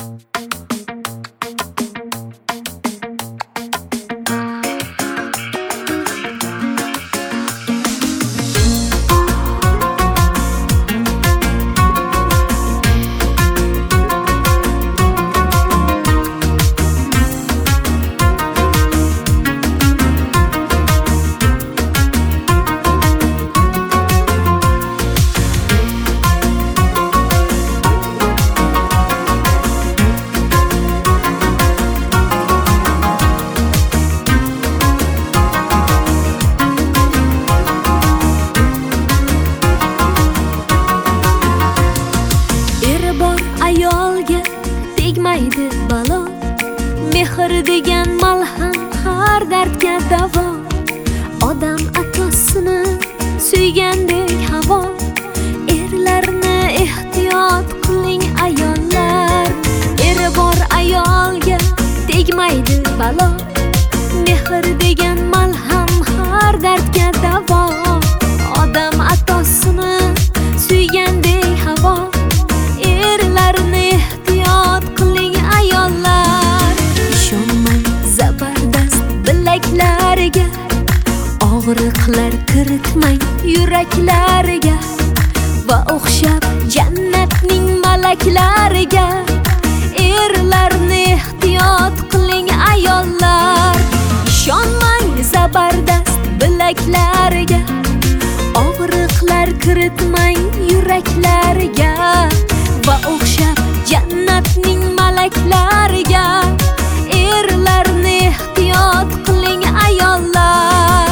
Ayolga tegmaydi balo, mehr degan malham har dardga davo. Odam atosini suygandek havo, erlarni ehtiyot qiling ayollar. Eri bor ayolga tegmaydi balo, mehr degan malham har dardga davo. Odam atosini suygandek havo, erlarni ehtiyot qiling ayollar. Ishonmang zabardast bilaklariga, og'riqlar kiritmang yuraklariga, va o'xshab jannatning malaklariga, erlarni ehtiyot qiling ayollar. Ishonmang zabardast bilaklariga, og'riqlar kiritmang yuraklariga, va o'xshab jannatning malaklariga, erlarni ehtiyot qiling ayollar.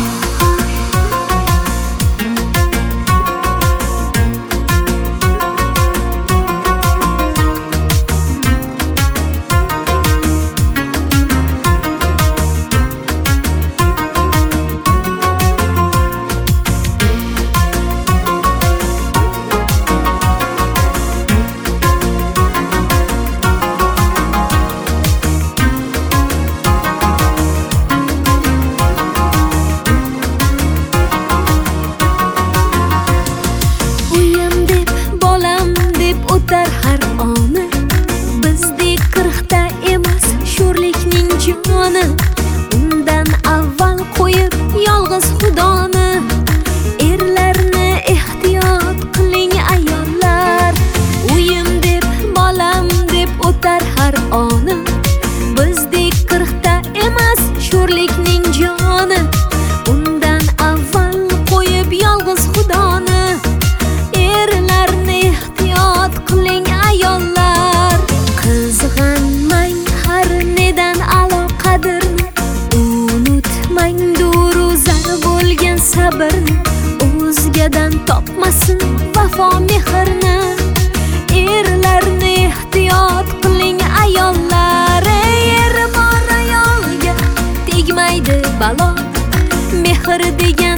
O'tar har oni, bizdek 40 emas sho'rlikning joni. Undan avval qo'yib yolg'iz xudoni, erlarni ehtiyot qiling ayollar. Uyim deb, bolam deb o'tar har oni, bizdek 40 emas sho'rlikning joni. Undan avval qo'yib yolg'iz xudoni, erlarni ehtiyot qiling ayollar. Qizg'anmang har nedan aloqadirni, unutmang duru zar bo'lgan sabrni. O'zgadan topmasin vafo mehrni, erlarni ehtiyot qiling ayollar. Eri bor ayolga tegmaydi balo, mehr degan